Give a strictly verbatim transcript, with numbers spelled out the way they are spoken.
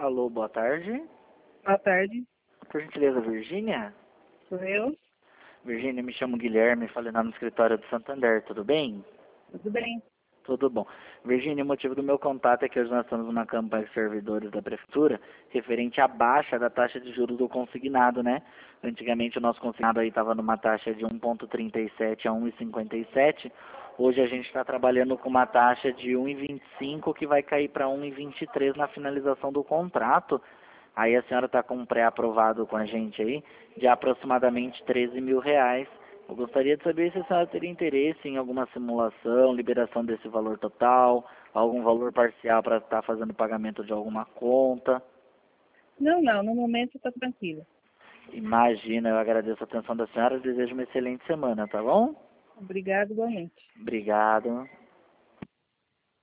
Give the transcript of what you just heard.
Alô, boa tarde. Boa tarde, Por gentileza, Virgínia? sou eu. Virgínia, me chamo Guilherme, falei lá no escritório do Santander, tudo bem? Tudo bem? Tudo bom. Virgínia, o motivo do meu contato é que hoje nós estamos numa campanha de servidores da Prefeitura referente à baixa da taxa de juros do consignado, né? Antigamente o nosso consignado aí estava numa taxa de um vírgula trinta e sete a um vírgula cinquenta e sete. Hoje a gente está trabalhando com uma taxa de um vírgula vinte e cinco que vai cair para um vírgula vinte e três na finalização do contrato. Aí a senhora está com um pré-aprovado com a gente aí de aproximadamente treze mil reais. Eu gostaria de saber se a senhora teria interesse em alguma simulação, liberação desse valor total, algum valor parcial para estar fazendo pagamento de alguma conta. Não, não, no momento está tranquilo. Imagina, eu agradeço a atenção da senhora e desejo uma excelente semana, tá bom? Obrigado igualmente. Obrigado.